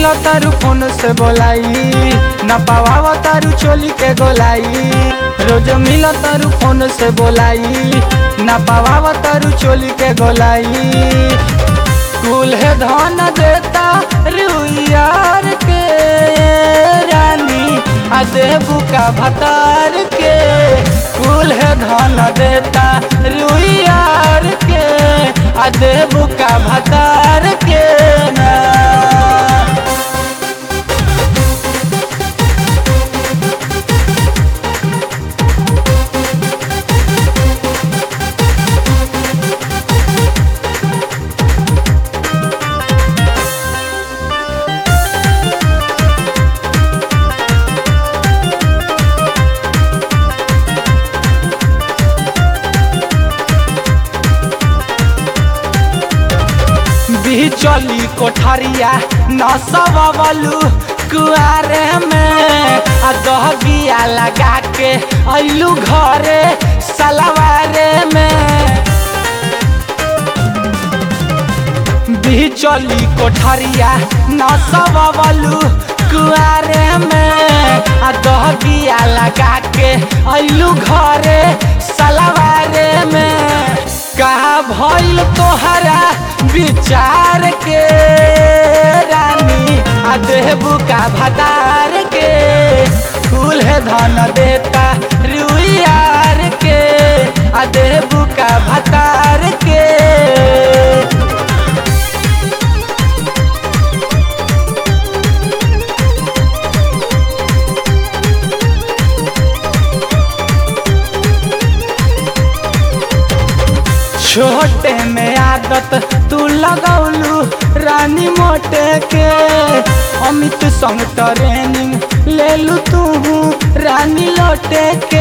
मिला तारू फोन से बोलाई, न पावा तारू चोली के गोलाई। रोज मिला तारू फोन से बोलाई, न पावा तारू चोली के गोलाई। कुल है धन देता रुइयार के रानी देबू का भतार के। कुल है धन देता रुइयार के देबू का भतार के ना। चली कोठरिया नसवलू कुआरे में दहबिया लगा के अइलू घरे सलवारे में। चली कोठरिया नसवलू कुआरे में दहबिया लगा के अइलू घरे सलवारे में। कहा भइल तोहरा विचार के रानी देबू का भतार के। फूल है धन देता रुइयार के देबू का भतार के। छोटे में आदत तू लगौलू रानी मोटे के। अमित संग ट्रेनिंग ले लू तू रानी लोटे के।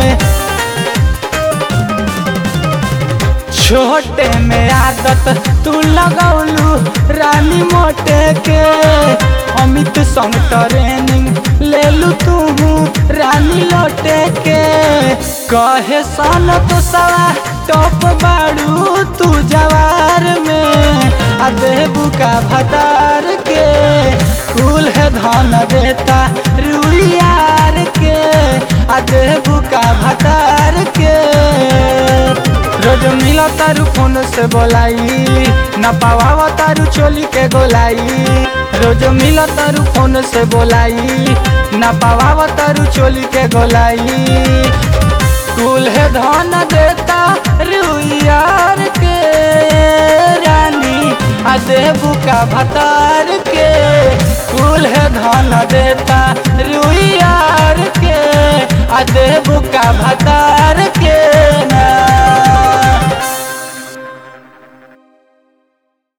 छोटे में आदत तू लगौलू रानी मोटे के। अमित संग ट्रेनिंग ले लू तू रानी लोटे के। कहे सन तो सवा टॉप बाड़ू तू जवार में देबू का भतार के। कुल है धन देता रुइयार के देबू का भतार के। रोज मिला तारू फोन से बोलाई, न पावा तारू चोली के गोलाई। रोज मिला तारू फोन से बोलाई, न पावा तारू चोली के गोलाई। कुल है धन देता रुइयार के रानी देबू का भतार के। कुल है धन देता रुइयार के देबू का भतार